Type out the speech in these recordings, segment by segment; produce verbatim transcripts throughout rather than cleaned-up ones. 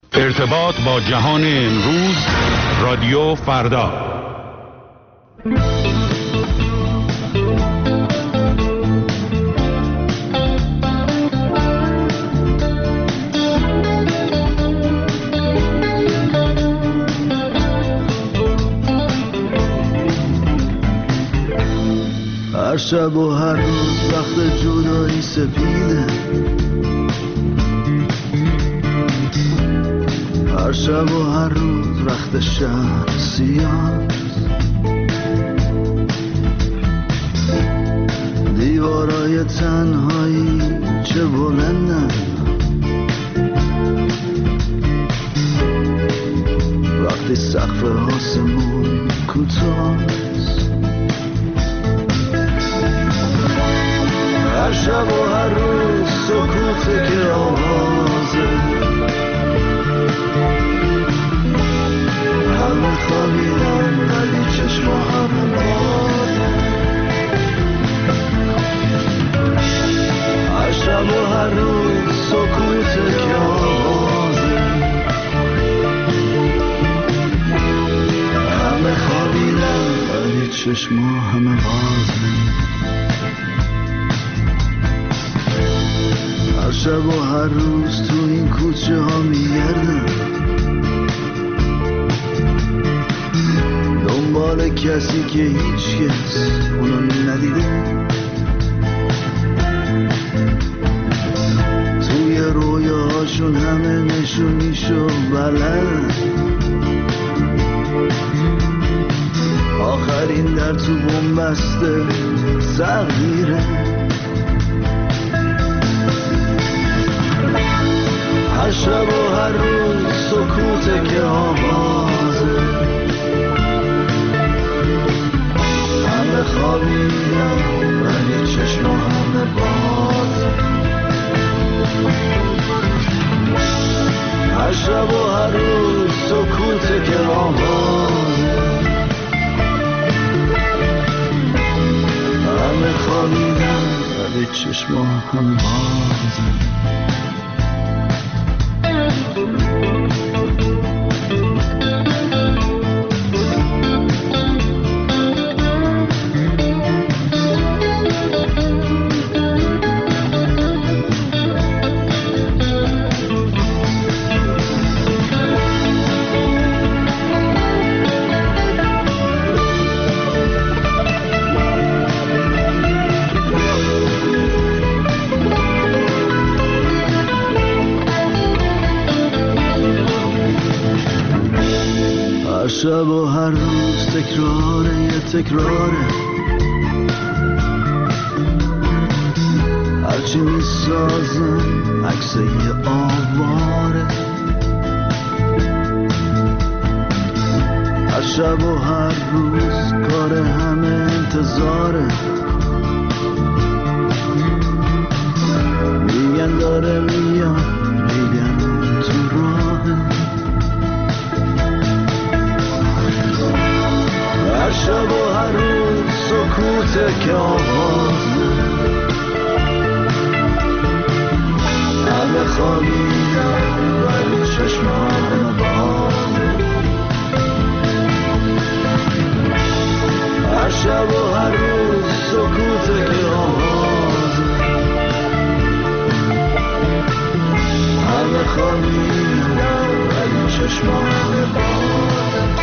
ارتباط با جهان امروز، رادیو فردا. هر شب و هر روز وقت جدایی سپیده، هر شب و هر روز وقت شهر سیاه، دیوارای تنهایی چه بلندن، وقتی سقف آسمون کوتاست. هر شب و هر روز سکوته که آوازه، همه خوابیدن ولی چشما همه بازه. هر شب و هر روز سکوته که آوازه، همه خوابیدن ولی چشما همه بازه. هر شب و هر روز تو این کوچه ها میگردم، دنبال کسی که هیچ کس اونو ندیده. توی رویاهاشون همه نشونیشو بلد، آخرین در تو بنبسته تغییره. هر شب و هر روز سکوته که آوازه، همه خوابیدن ولی چشما همه بازه. هر شب و هر روز سکوته که آوازه، همه خوابیدن ولی چشما همه بازه. شب و هر روز تکراره یه تکراره، هرچی میسازن عکس یه آواره. هر شب و هر روز کار همه انتظاره، میگن داره میاد، میگن تو راهه. هر شب و هر روز سکوته که آوازه، همه خوابیدن ولی چشما همه بازه. هر شب و هر روز سکوته که آوازه، همه خوابیدن ولی چشما همه بازه.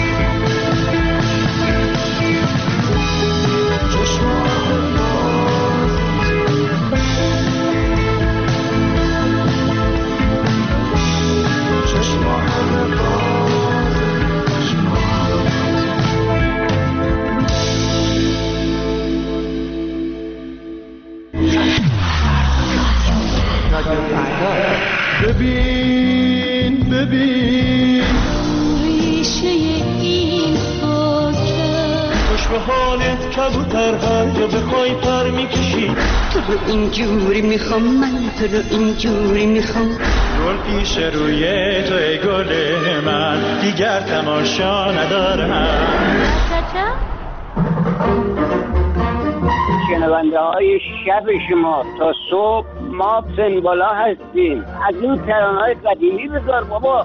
ببین ببین ریشه این خاکه، خوش به حالت کبوتر هر جا بخوای پر میکشی. تو رو اینجوری میخوام، من تو رو اینجوری میخوام. گل پیش روی تو ای گل من، دیگر تماشا ندارم. شنونده های شب شما تا صبح ما سن بالا هستیم. از این ترانه‌های قدیمی بذار بابا.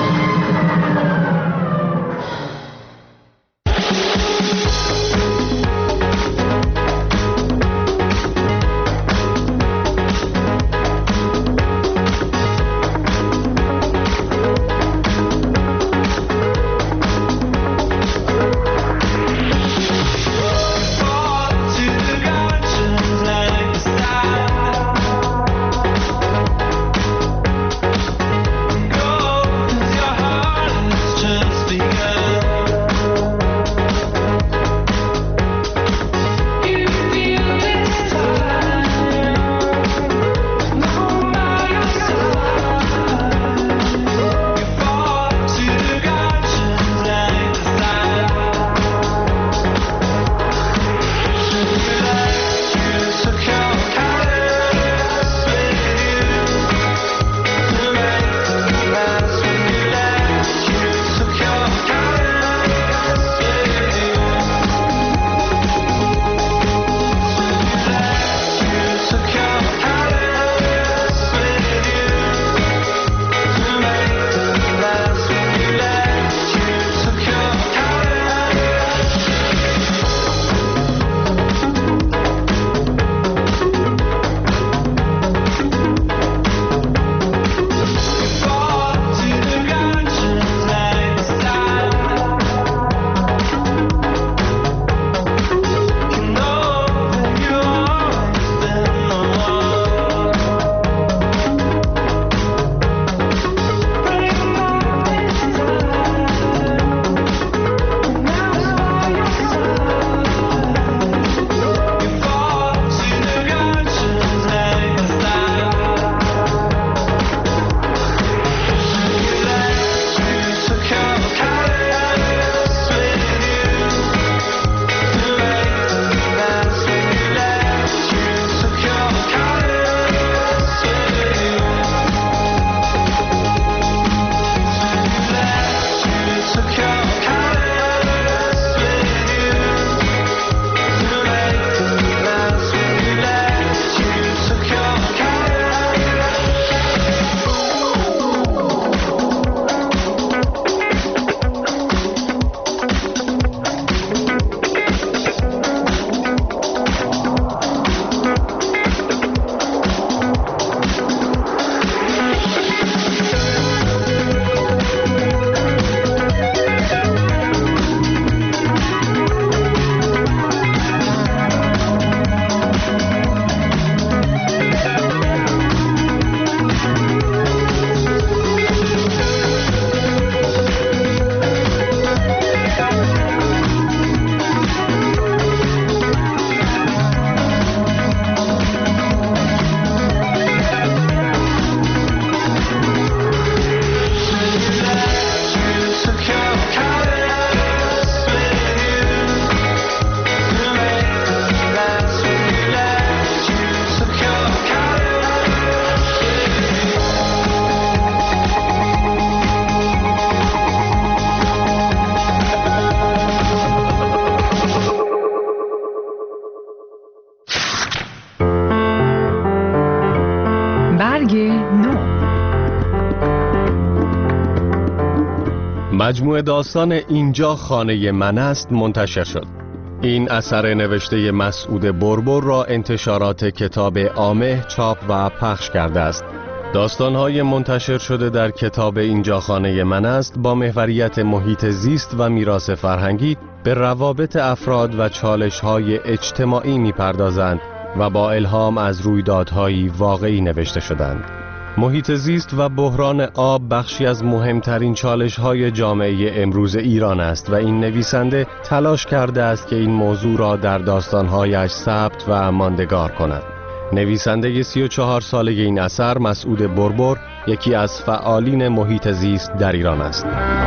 مجموعه داستان اینجا خانه من است منتشر شد. این اثر نوشته مسعود بربر را انتشارات کتاب عامه چاپ و پخش کرده است. داستان‌های منتشر شده در کتاب اینجا خانه من است با محوریت محیط زیست و میراث فرهنگی به روابط افراد و چالش‌های اجتماعی می‌پردازند و با الهام از رویدادهای واقعی نوشته شدند. محیط زیست و بحران آب بخشی از مهمترین چالش‌های جامعه امروز ایران است و این نویسنده تلاش کرده است که این موضوع را در داستان‌هایش ثبت و ماندگار کند. نویسنده سی و چهار ساله این اثر مسعود بربر یکی از فعالین محیط زیست در ایران است.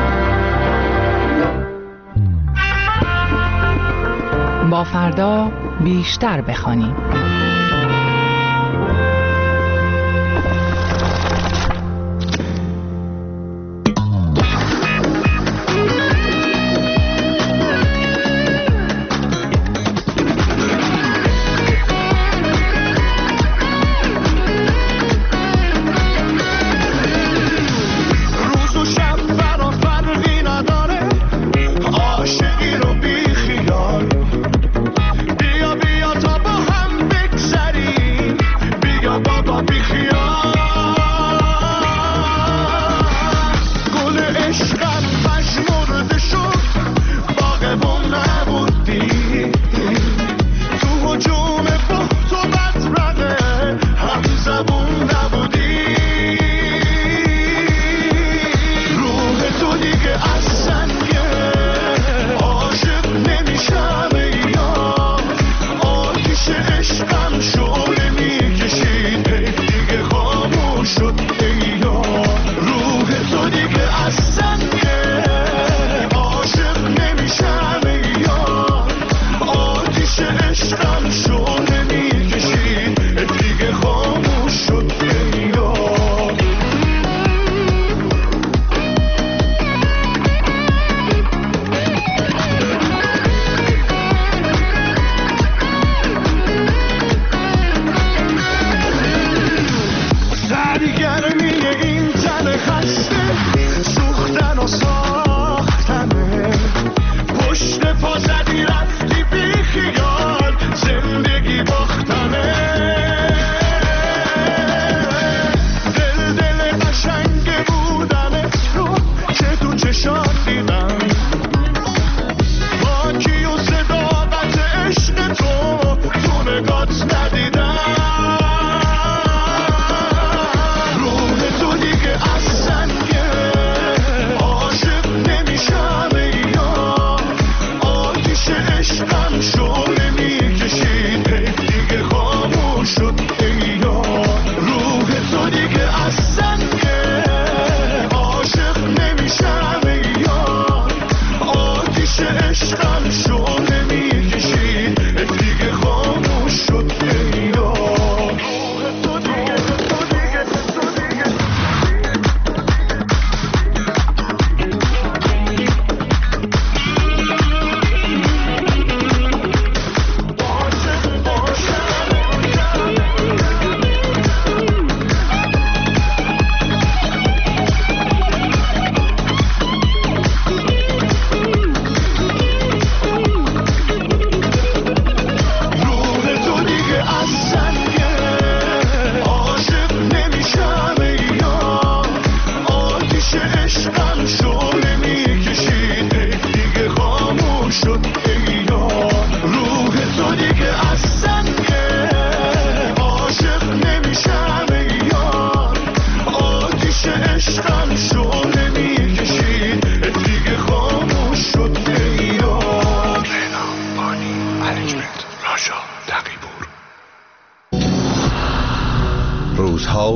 با فردا بیشتر بخوانیم.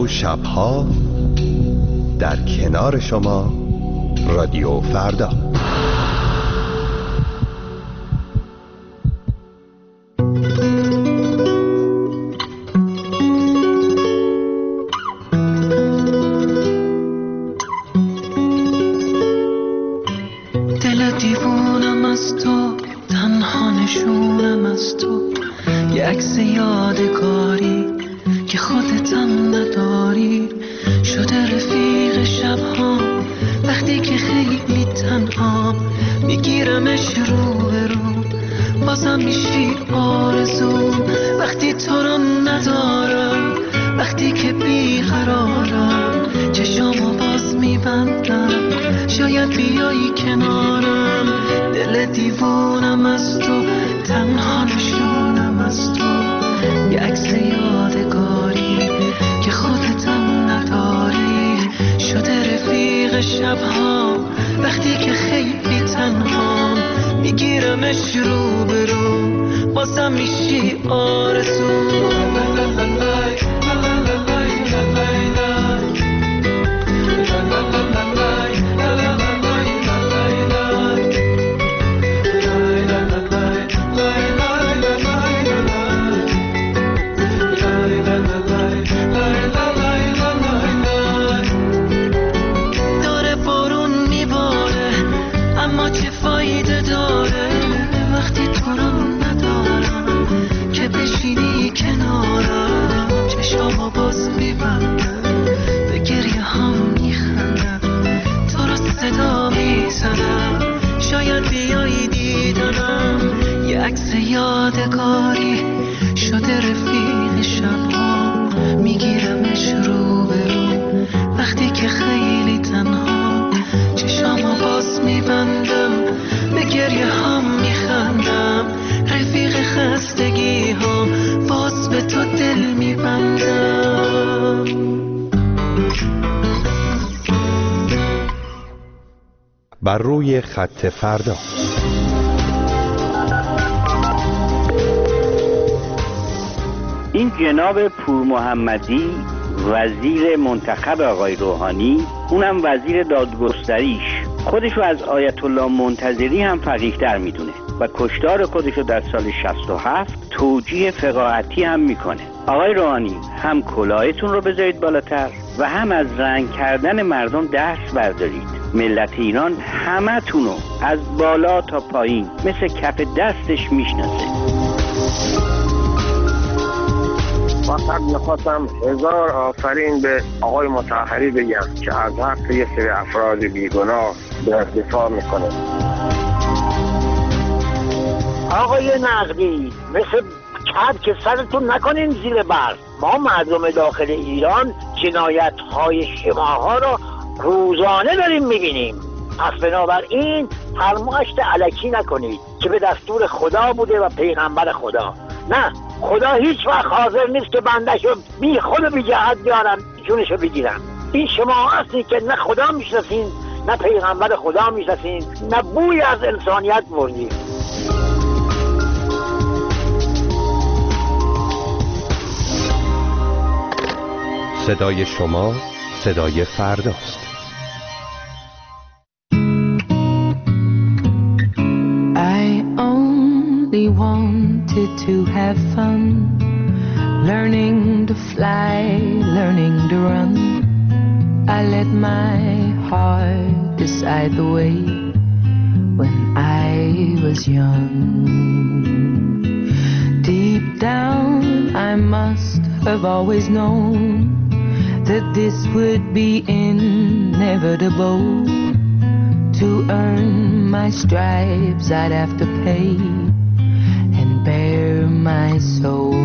و شبها در کنار شما رادیو فردا. دل دیوونم از تو، تنها نشونم از تو، یه عکس یادگاری که خودتم نداری، شده رفیق شبها وقتی که خیلی تنها، میگیرمش رو به رو بازم میشی آرزو، وقتی تو رو ندارم، وقتی که بیقرارم، چشامو باز میبندم، شاید بیایی کنارم. دل دیوونم از تو، تنها نشونم از تو، یه عکس یادگاری که خودتم نداری، شده رفیق شبها وقتی که خیلی تنها، میگیرمش رو به رو بازم میشی آرزو. عکس یادگاری شده رفیق شبها، میگیرمش رو به رو وقتی که خیلی تنها، چشامو باز میبندم، به گریه هم میخندم، رفیق خستگی ها باز به تو دل میبندم. بر روی خط فردا. این جناب پور محمدی وزیر منتخب آقای روحانی، اونم وزیر دادگستریش، خودشو از آیت الله منتظری هم فقیه‌تر میدونه و کشتار خودشو در سال شصت و هفت توجیه فقاهتی هم میکنه. آقای روحانی هم کلاهتون رو بذارید بالاتر و هم از رنگ کردن مردم دست بردارید. ملت ایران همه تونو از بالا تا پایین مثل کف دستش میشناسه. فقط میخواستم هزار آفرین به آقای مطهری بگم که از حق یه سری افراد بیگناه در دفاع میکنه. آقای نقدی مثل کد که سرتون نکنین زیر برف. ما مردم داخل ایران جنایت های شماها رو روزانه داریم میبینیم. پس بنابراین فرماشت الکی نکنید که به دستور خدا بوده و پیغمبر خدا. نه، خدا هیچ وقت حاضر نیست که بنده‌شو بی خود و بی جهت بیارن جونشو بگیرن. این شما هستی که نه خدا میشناسین، نه پیغمبر خدا میشناسین، نه بوی از انسانیت بردین. صدای شما صدای فرداست. I only wanted to have fun, learning to fly, learning to run. I let my heart decide the way when I was young. Deep down I must have always known that this would be inevitable. To earn my stripes I'd have to pay and bare my soul.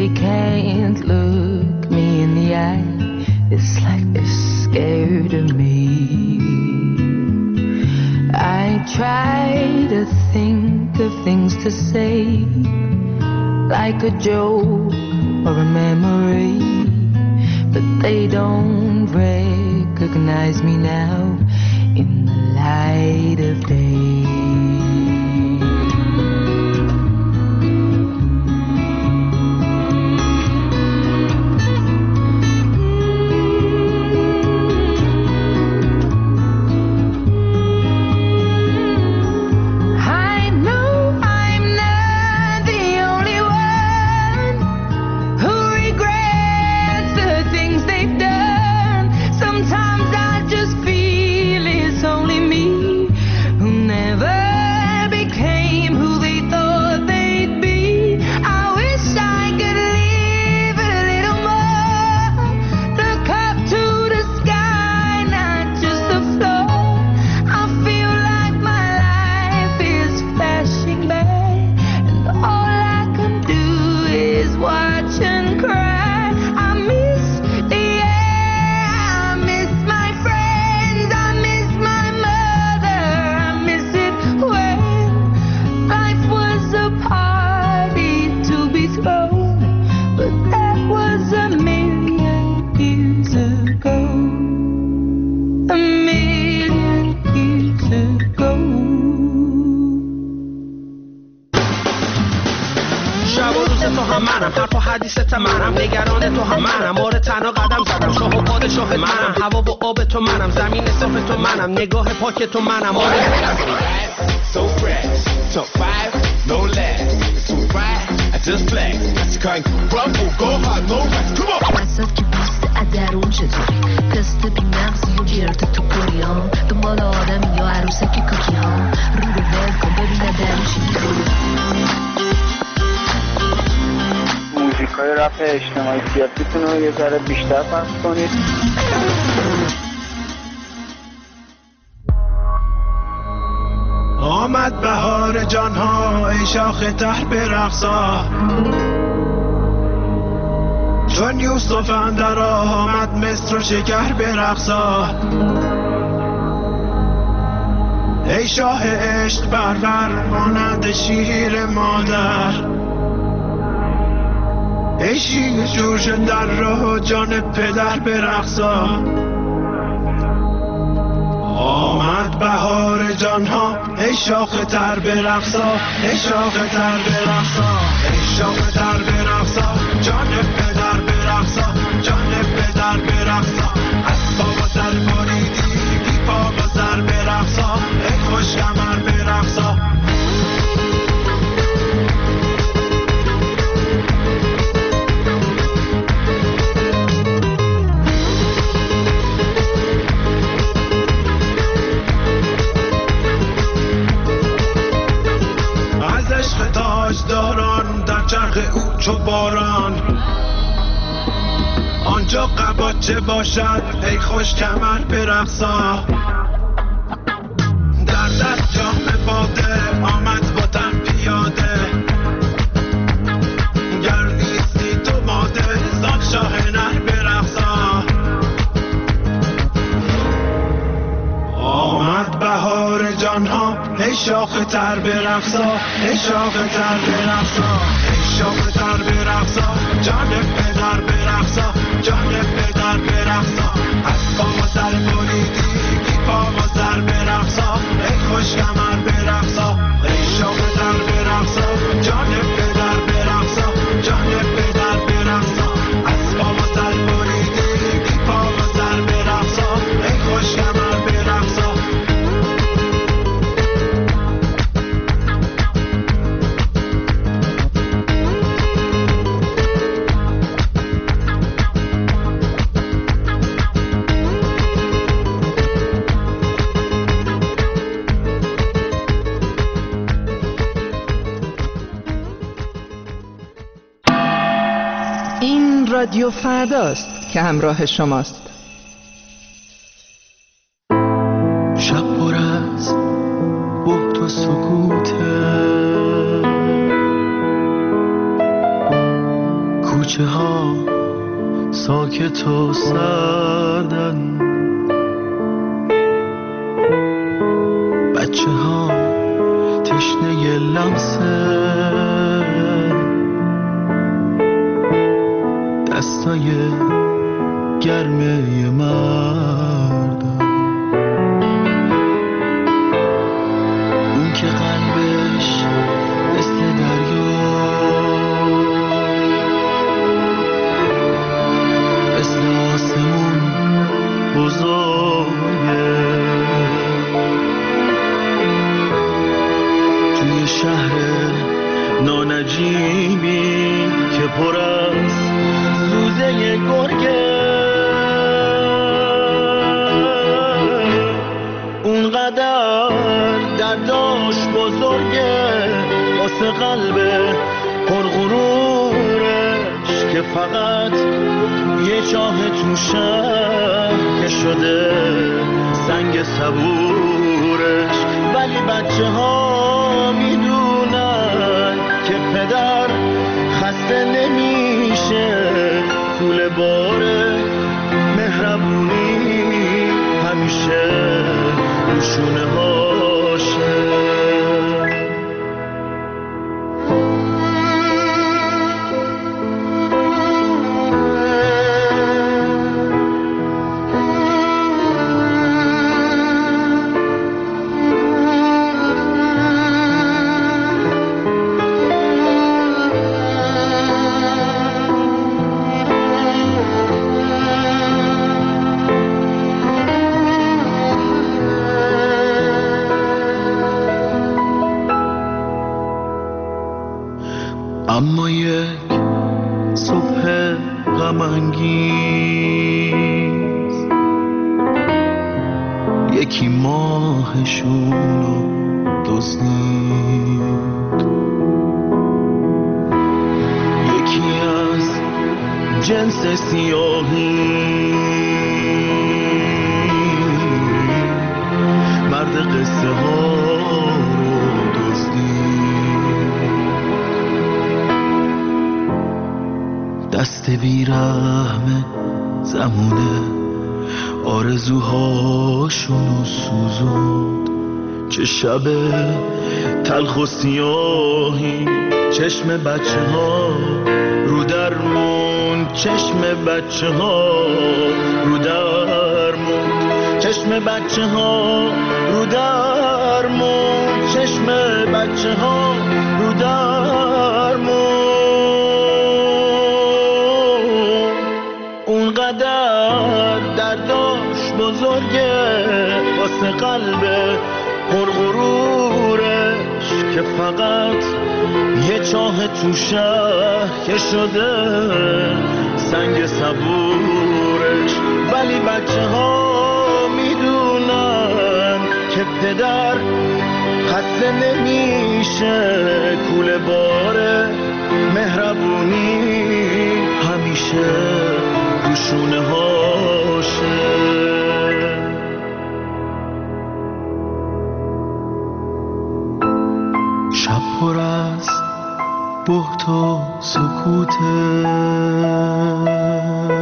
they can't look me in the eye. It's like they're scared of me. I try to think of things to say, like a joke or a memory, but they don't recognize me now in the light of day. نگاه پاک تو منم So fresh, top five, no less Too bright, I just flex That's kind crumble, go hard, no rest Come on! وسط که پوست ادرون چطوری تست بی مغزی و گرد تو کوری ها دنبال آدمی یا عروسک کوکی ها رو رو ول کن ببین ادرون چی میکنی موزیکای رپ اجتماعی سیاسیتون رو یه ذره بیشتر پخش کنید. آمد بهار جانها ای شاخ تر برقصا چون یوسف اندر آمد مصر و شکر برقصا ای شاه عشق برور مانند شیر مادر ای شیر جوش در راه جان پدر برقصا آمد بهار جانها ای شاخ تر برقصا ای شاخ تر برقصا ای شاخ تر برقصا جان پدر برقصا جان پدر برقصا از پا و سر بریدی بی پا و سر برقصا ای خوش کمر برقصا داران در چرخ او چو باران آنجا قباچه باشد ای خوش کمر برقصا در دست جام باده آمد وطن پیاده گر نیستی تو ماده زان شاه نر برقصا آمد بهار جانها ای شاخ تر برقصا ای شاخ تر برقصا ای شاخ تر برقصا جان پدر برقصا جان پدر برقصا از پا و سر بریدی بی پا و سر برقصا ای خوش کمر برقصا ای شاخ تر برقصا جان پدر برقصا جان پدر برقصا از پا و سر بریدی بی پا و سر برقصا ای خوش کمر برقصا رادیو فرداست که همراه شماست. شب پر از بهت و سکوته کوچه ها ساکت و سردن، بچه ها تشنه لمسه دستای گرمه مردم، اون که قلبش مثل دریا مثل آسمون بزرگه، توی شهر نانجیبی که پر از سوزه گرگه، اونقدر درداش بزرگه واسه قلب پرغرورش که فقط یه چاه تو شهر که شده سنگ صبورش. ولی بچه ها میدونن که پدر خسته نمیشه، کول باره مهربونی همیشه روشونه هاشه. اما یک صبح غم‌انگیز یکی ماهشونو دزدید، یکی از جنس سیاهی مرد قصه ها رو دزدید، دست بیرحم زمونه آرزوهاشونو سوزوند. چه شب تلخ و سیاهی چشم بچه ها رو درمون، چشم بچه ها رو درمون، چشم بچه ها رو درمون، چشم بچه ها رو درمون. اونقدر درداش بزرگه واسه قلب پرغرورش که فقط یه چاه تو شهر که شده سنگ صبورش. ولی بچه ها میدونن که پدر خسته نمیشه، کول باره مهربونی همیشه روشونه هاشه. شب پر از بهت و سکوته،